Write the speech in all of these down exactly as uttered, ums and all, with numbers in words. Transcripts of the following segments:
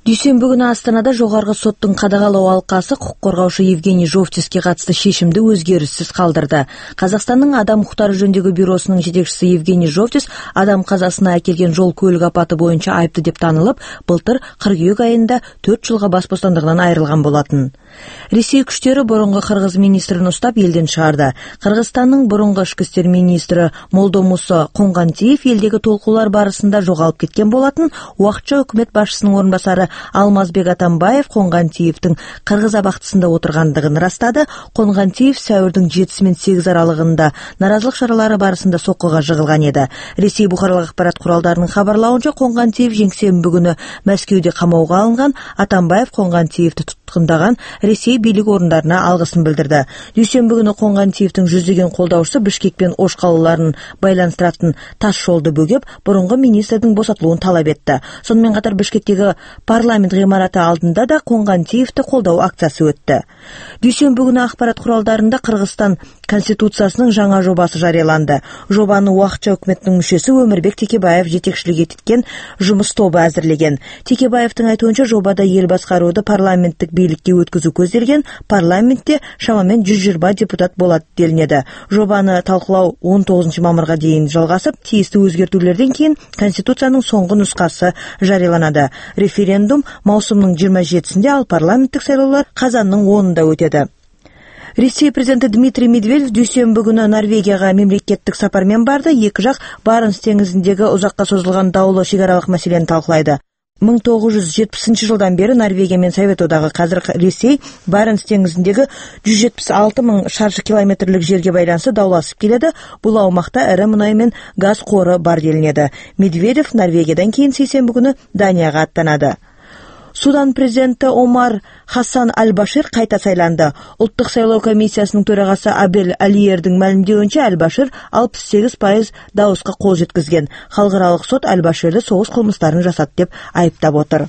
Дүйсенбі күні Астанада жоғарғы соттың қадағалау алқасы құқық қорғаушы Евгений Жовтиске қатысты шешімді өзгеріссіз қалдырды. Қазақстанның адам құқықтары жөніндегі бюросының жетекшісі Евгений Жовтис адам қазасына әкелген жол көлік апаты бойынша айыпты деп танылып, былтыр қыркүйек айында төрт жылға бас бостандығынан айырылған болатын. Ресей күштері бұрынғы қырғыз министрін ұстап елден шығарды. Қырғызстанның бұрынғы ішкі істер министрі Молдомуса Қонғантиев елдегі толқулар барысында жоғалып кеткен болатын. Уақытша үкімет басшысының орынбасары Алмазбек Атамбаев Қонғантиевтің қырғыз абақтысында отырғандығын растады. Қонғантиев сәуірдің жетісі мен сегізі аралығында наразылық шаралары барысында соққыға жығылған еді. Ресей бұқаралық ақпарат құралдарының хабарлауынша Қонғантиев жексенбі күні Мәскеуде қамауға алынған. Атамбаев Қонғантиевті тұтқындаған Ресей билік орындарына алғысын білдірді. Дүйсенбі күні Қонғантиевтің жүздеген қолдаушысы Бішкек пен Ош қалаларын байланыстыратын тас жолды бөгеп, бұрынғы министрдің босатылуын талап етті. Сонымен қатар Бішкектегі парламент ғимараты алдында да Қонғантиевті қолдау акциясы өтті. Дүйсенбі күні ақпарат құралдарында Қырғызстан Конституциясының жаңа жобасы жарияланды. Жобаны уақытша үкіметтің мүшесі Өмірбек Текебаев жетекшілік еткен жұмыс тобы әзірлеген. Текебаевтың айтуынша жобада ел басқаруды парламенттік билікке өткізу көзделген. Парламентте шамамен жүз жиырма депутат болады делінеді. Жобаны талқылау он тоғызыншы мамырға дейін жалғасып, тиісті өзгертулерден кейін Конституцияның соңғы нұсқасы жарияланады. Референдум маусымның жиырма жетісінде, ал парламенттік сайлаулар қазанның онында өтеді. Ресей президенті Дмитрий Медведев дүйсенбі күні Норвегияға мемлекеттік сапармен барды. Екі жақ Баренц теңізіндегі ұзаққа созылған даулы шекаралық мәселені талқылайды. мың тоғыз жүз жетпісінші жылдан бері Норвегия мен Совет одағы, қазір Ресей Баренц теңізіндегі жүз жетпіс алты мың шаршы километрлік жерге байланысты дауласып келеді. Бұл аумақта ірі мұнай мен газ қоры бар делінеді. Медведев Норвегиядан кейін сейсенбі күні Данияға аттанады. Судан президенті Омар Хасан Аль-Башир қайта сайланды. Ұлттық сайлау комиссиясының төрағасы Абел Алиердің мәлімдеуінше Аль-Башир алпыс сегіз пайыз дауысқа қол жеткізген. Халықаралық сот Аль-Баширді соғыс қылмыстарын жасады деп айыптап отыр.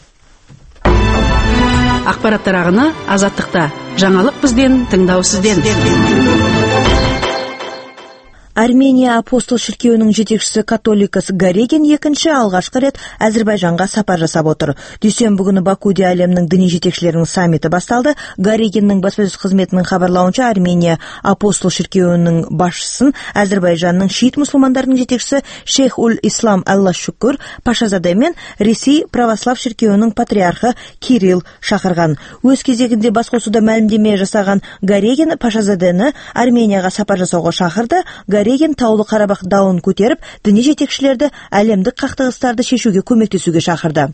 Ақпараттар ағыны Азаттықта. Жаңалық бізден, тыңдау сізден. Армения апостол шіркеуінің жетекшісі католикос Горегин екінші алғашқы рет Әзірбайжанға сапар жасап отыр. Дүйсенбі күні Бакуде әлемнің діни жетекшілерінің саммиті басталды. Горегиннің баспасөз қызметінің хабарлауынша Армения апостол шіркеуінің басшысын Әзірбайжанның шиит мұсылмандарының жетекшісі Шейх Уль Ислам Алла Шүкір Пашазаде мен Ресей православ шіркеуінің патриархы Кирилл шақырған. Өз кезегінде басқосуда мәлімдеме жасаған Горегин Пашазадені Арменияға сапар жасауға шақырды. Горегин Таулы Қарабақ дауын көтеріп, діни жетекшілерді әлемдік қақтығыстарды шешуге көмектесуге шақырды.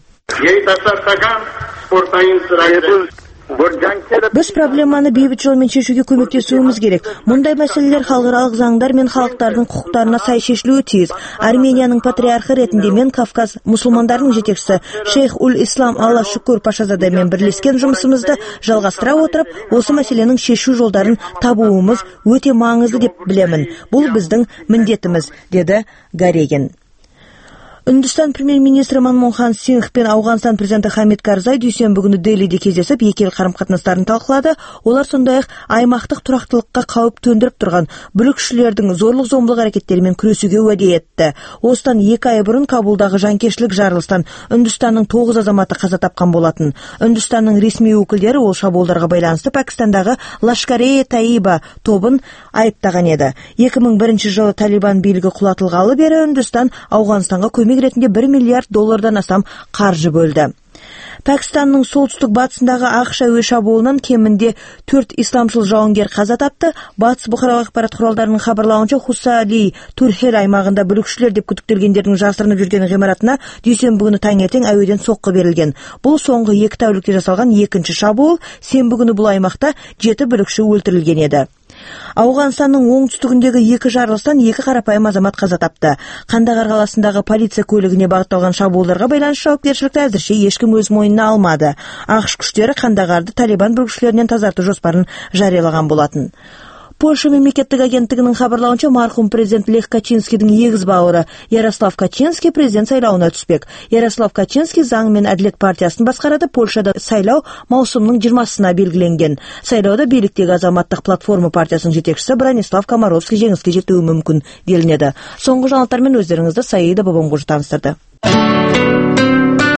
Біз проблеманы бейбіт жолмен шешуге көмектесуіміз керек. Мұндай мәселелер халықаралық заңдар мен халықтардың құқықтарына сай шешілуі тиіс. Арменияның патриархы ретінде мен Кавказ мұсылмандарының жетекшісі Шейх Уль Ислам Алла Шүкір Пашазадемен бірлескен жұмысымызды жалғастыра отырып, осы мәселенің шешу жолдарын табуымыз өте маңызды деп білемін. Бұл біздің міндетіміз, деді Горегин. Үндістан премьер-министрі Манмохан Сингх пен Ауғанстан президенті Хамид Карзай дүйсенбі күні Делиде кездесіп, екі ел қарым-қатынастарын талқылады. Олар сондай-ақ аймақтық тұрақтылыққа қауіп төндіріп тұрған бүлікшілердің зорлық-зомбылық әрекеттерімен күресуге уәде етті. Осыдан екі ай бұрын Кабулдағы жанкештілік жарылыстан Үндістанның тоғыз азаматы қаза тапқан болатын. Үндістанның ресми өкілдері ол шабуылдарға байланысты Пәкістандағы Лашкар-е-Таиба тобын айыптаған еді. екі мың бірінші жылы Талибан билігі құлатылғалы бері Үндістан Ауғанстанға көмек ретінде бір миллиард доллардан астам қаржы бөлді. Пәкістанның солтүстік батысындағы ақш әуе шабуылынан кемінде төрт исламшыл жауынгер қаза тапты. Батыс бұқаралық ақпарат құралдарының хабарлауынша Хусали Турхел аймағында бүлікшілер деп күдіктелгендердің жасырынып жүрген ғимаратына дүйсенбі күні таңертең әуеден соққы берілген. Бұл соңғы екі тәулікте жасалған екінші шабуыл. Сенбі күні бұл аймақта жеті бүлікші өлтірілген еді. Ауғанстанның оңтүстігіндегі екі жарылыстан екі қарапайым азамат қаза тапты. Қандағар қаласындағы полиция көлігіне бағытталған шабуылдарға байланысты жауапкершілікті әзірше ешкім өз мойнына алмады. ақш күштері Қандағарды Талибан бүлікшілерінен тазарту жоспарын жариялаған болатын. Польша мемлекеттік агенттігінің хабарлауынша марқұм президент Лех Качинскийдің егіз бауыры Ярослав Качинский президент сайлауына түспек. Ярослав Качинский заң мен әділет партиясын басқарады. Польшада сайлау маусымның жиырмасына белгіленген. Сайлауда биліктегі азаматтық платформа партиясының жетекшісі Бранислав Комаровский жеңіске жетуі мүмкін делінеді. Соңғы жаңалықтармен өздеріңізді Саида Бабамқожа таныстырды.